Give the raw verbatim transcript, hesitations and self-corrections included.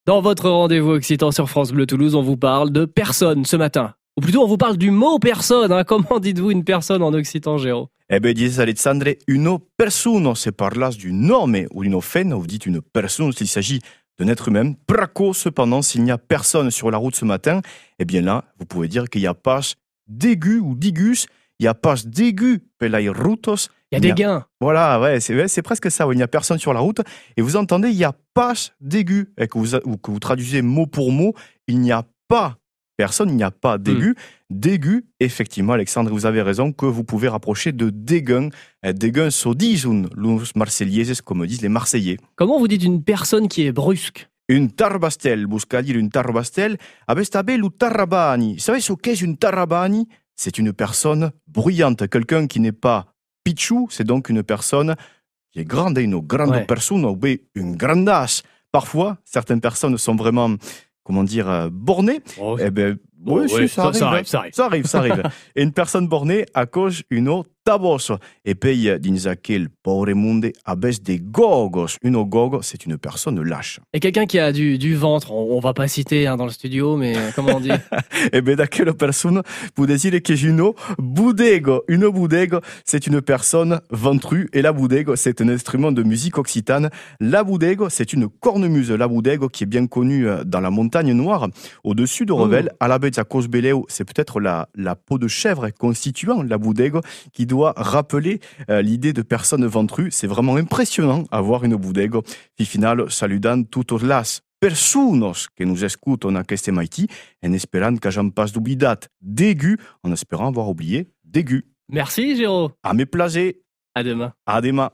Dans votre rendez-vous occitan sur France Bleu Toulouse, on vous parle de personne ce matin. Ou plutôt, on vous parle du mot personne. Hein. Comment dites-vous une personne en occitan, Géraud? Eh bien, dice Alexandre, une persona, c'est par là du nome ou d'une offense. Vous dites une personne s'il s'agit d'un être humain. Braco, cependant, s'il n'y a personne sur la route ce matin, eh bien là, vous pouvez dire qu'il y a pas d'aigu ou digus, il y a pas d'aigu pelai rutos. Il y a des gains. Voilà, ouais, c'est, ouais, c'est presque ça. Ouais, il n'y a personne sur la route. Et vous entendez, il n'y a pas d'aigu. Et que vous, ou que vous traduisez mot pour mot, il n'y a pas personne, il n'y a pas d'aigu. Mm. D'aigu, effectivement, Alexandre, vous avez raison, que vous pouvez rapprocher de déguin. Déguin so disun, los marseillaises, comme disent les Marseillais. Comment vous dites une personne qui est brusque? Une tarbastel, busca dire une tarbastel, abestabel ou tarabani. Vous savez ce qu'est une tarabani? C'est une personne bruyante, quelqu'un qui n'est pas pichou, c'est donc une personne qui est grande, une grande ouais. personne, ou une grandasse. Parfois, certaines personnes sont vraiment, comment dire, bornées. Oh. Eh ben, oui, oh, si, ouais. ça, ça, arrive, ça arrive, ça arrive. Ça arrive, ça arrive. Et une personne bornée accroche une tabos. Et puis, dins aquel pauvre monde, abès des gogos. Une gogo, c'est une personne lâche. Et quelqu'un qui a du, du ventre, on, on va pas citer hein, dans le studio, mais comment on dit? Eh bien, d'aquelle personne, vous dire que j'ai une boudego. Une boudego, c'est une personne ventrue. Et la boudego, c'est un instrument de musique occitane. La boudego, c'est une cornemuse. La boudego, qui est bien connue dans la montagne noire, au-dessus de Revel, oh. à la baie de Cosbeleu, c'est peut-être la, la peau de chèvre constituant la boudego, qui doit rappeler euh, l'idée de personne ventrue. C'est vraiment impressionnant à voir une boudego. Puis final, saludan tutos las personas que nous escutan a este maiti, en esperant que j'en passe d'oublidat d'aigu, en espérant avoir oublié d'aigu. Merci, Géraud. À mes plaisirs. À demain. À demain.